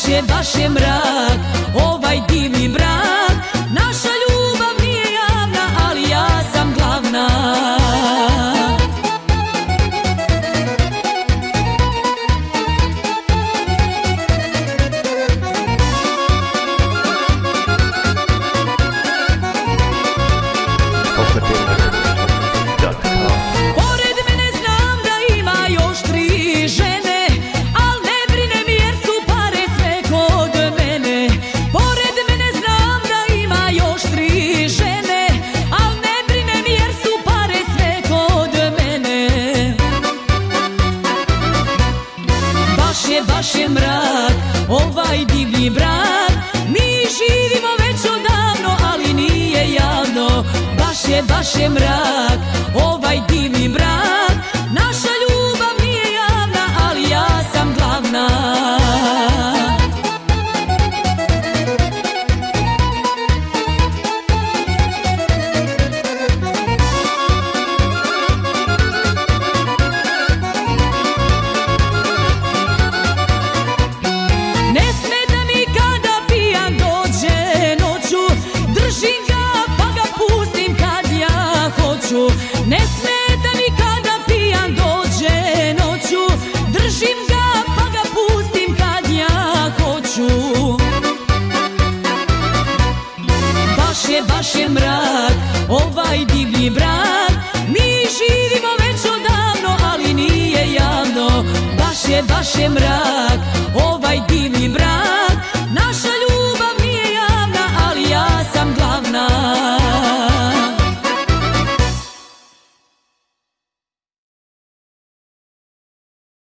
baš je mrak, ovaj divni brak. Naša ljubav nije javna, ali ja sam glavna. Pored mene znam da ima još 3 žene, al ne brinem jer su pare sve kod mene. Pored mene znam da ima još 3 žene, al ne brinem jer su pare sve kod mene. Baš je mrak, ovaj divlji brak. Mi živimo već odavno, ali nije javno. Baš je mrak, ovaj divni brak. Naša ljubav nije javna, ali ja sam glavna. Ne smeta mi kada pijan dođe noću, držim ga pa ga pustim kad ja hoću. Ne smeta mi kada pijan dođe noću, držim ga pa ga pustim kad ja hoću. Baš je mrak, ovaj divlji brak. Mi živimo već odavno, ali nije javno. Baš je mrak,